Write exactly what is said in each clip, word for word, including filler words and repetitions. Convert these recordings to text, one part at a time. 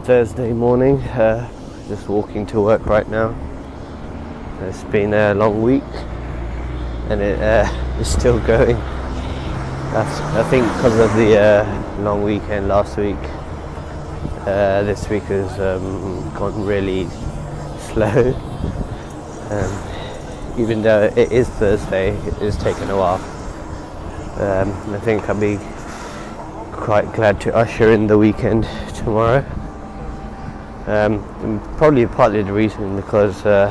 Thursday morning, uh, just walking to work right now. It's been a long week and it uh, is still going. That's, I think because of the uh, long weekend last week, uh, this week has um, gone really slow. Um, even though it is Thursday, it is taking a while. Um, I think I'll be quite glad to usher in the weekend tomorrow. Um, and probably partly the reason because uh,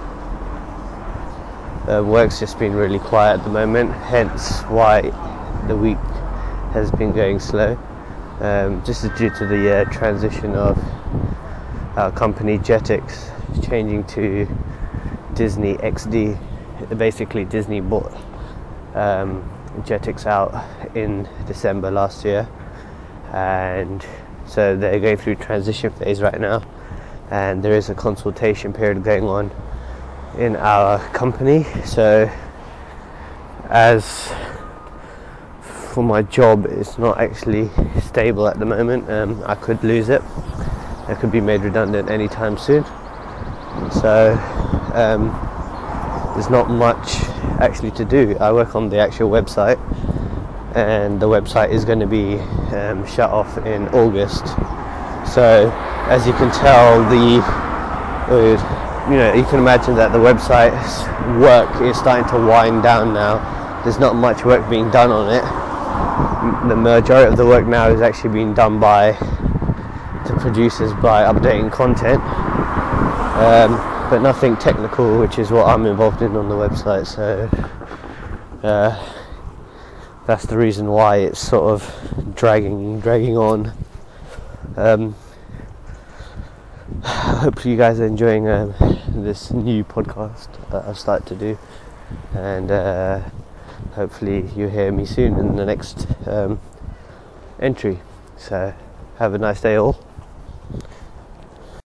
uh, work's just been really quiet at the moment, hence why the week has been going slow. Um, just due to the uh, transition of our company Jetix changing to Disney X D. Basically, Disney bought um, Jetix out in December last year, and so they're going through transition phase right now, and there is a consultation period going on in our company. So as for my job, it's not actually stable at the moment. um, I could lose it. I could be made redundant anytime soon. So um, there's not much actually to do. I work on the actual website, and the website is going to be um, shut off in August. So as you can tell, the uh, you know you can imagine that the website's work is starting to wind down now. There's not much work being done on it. The majority of the work now is actually being done by the producers by updating content, um, but nothing technical, which is what I'm involved in on the website. So uh, that's the reason why it's sort of dragging dragging on. Um, hopefully you guys are enjoying um, this new podcast that I've started to do, and uh, hopefully you'll hear me soon in the next um, entry. So have a nice day all.